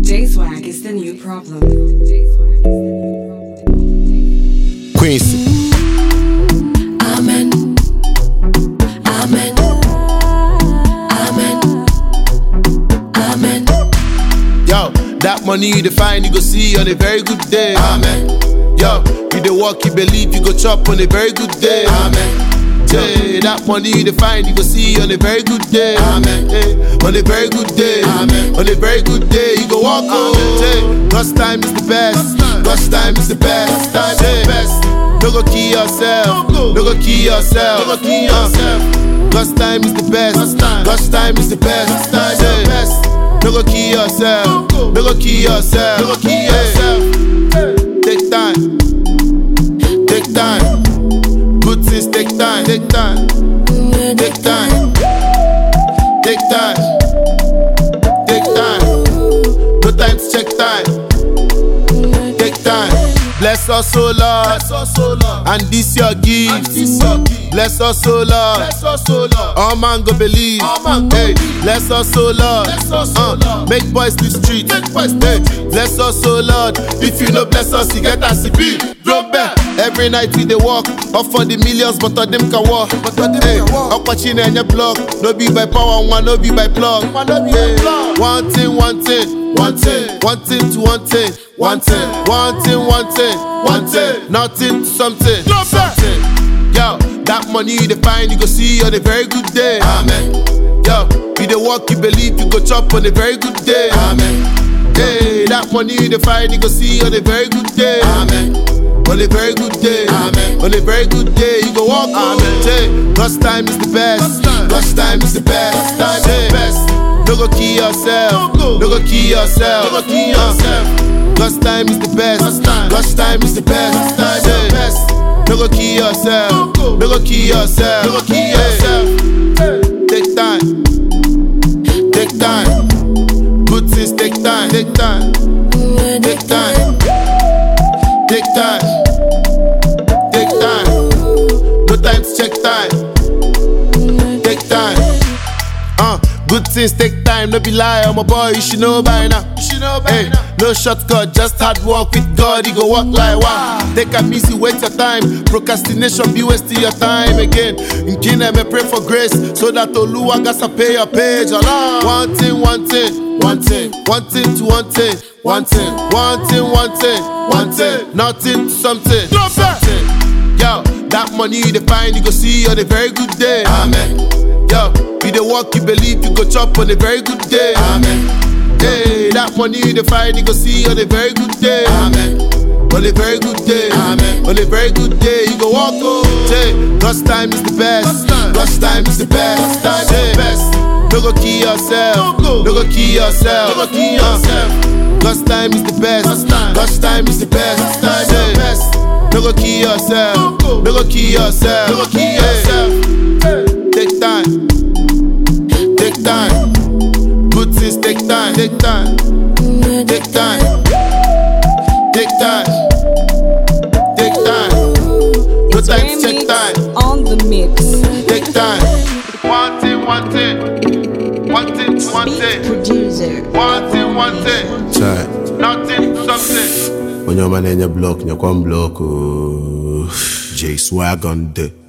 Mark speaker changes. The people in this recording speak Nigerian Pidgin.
Speaker 1: J-Swag is the new problem.
Speaker 2: Quincy.
Speaker 3: Amen. Amen. Amen. Amen.
Speaker 2: Yo, that money you define, you go see on a very good day. Amen. Yo, you the work, you believe, you go chop on a very good day. Amen. Hey, that money you define, you go see on a very good day. Amen. Hey, on a very good day. Amen. On a very good day, you go walk on. Hey, God's time is the best. God's time is the best. Time is the best. No go kill yourself. No go kill yourself. No go kill yourself. God's time is the best. God's time is the best. Time is the best. No go kill yourself. No go kill yourself. No go kill yourself. Take time. Take time. Good things take time. Take time. Take time. Take time. Take time. No time to check time. Take time. Bless us, O Lord, and this your gift. Bless us, O Lord, all man go believe. Hey, bless us, O Lord, make boys live street. Hey, bless us, O Lord, if you no bless us, you get a CP. Drop back. Every night we dey walk, off for the millions, but of them can walk. Hey, up watching in your block, no be by power, one no be by plug. Hey, one thing, one thing, one thing, one thing to one thing. One thing, one thing, one thing, one thing, nothing to something. Something. Yo, that money you define, you go see on a very good day. Amen. Yo, you the work, you believe, you go chop on a very good day. Amen. Hey, that money you define, you go see on a very good day. Amen. On a very good day. Amen. On a very good day, you go walk. Amen. Hey, God's time is the best. God's time is the best. Time is the best. No go kill yourself. No go kill yourself. No go kill yourself. God's time is the best. God's time is the best. Time is the best. No go kill yourself. No go kill yourself. No go kill yourself. Take time. Take time. Good things take time. Take time. Take time. Take time. Take time. No time to check time. Take time. Good things take time, no be lie, I'm a boy, you should know by now. Hey, no shortcut, just hard work with God, you go walk like wow. Take a easy, wait your time. Procrastination be wasting your time again. In Kingdom, I pray for grace, so that Oluwa gats pay your page. Allah. One thing, one thing, one thing, one thing to one thing, one thing, one thing, one thing, one thing, nothing to something. Something. Yo, that money you define, you go see on a very good day. Amen. Yo, you the work, you believe, you go chop on a very good day. Amen. Hey, that money you define, you go see on a very good day. Amen. On a very good day. Amen. On a very good day, you go walk home. Hey, God's time is the best. God's time is the best. Time is the best. No go kill yourself. No go kill yourself. No go kill yourself. God's time is the best. God's time is the best. Time is the best. No go kill yourself. No go kill yourself. No go kill yourself. Take time. Take time. Good things take time. Take time. Take time. Take time. Take time. No time to check time.
Speaker 1: On the mix.
Speaker 2: Take time. One thing, one thing. One thing to one thing.
Speaker 1: Producer.
Speaker 2: One thing, one thing. Sorry. Nothing to something. When your man in your block, you come block. J-Swag on the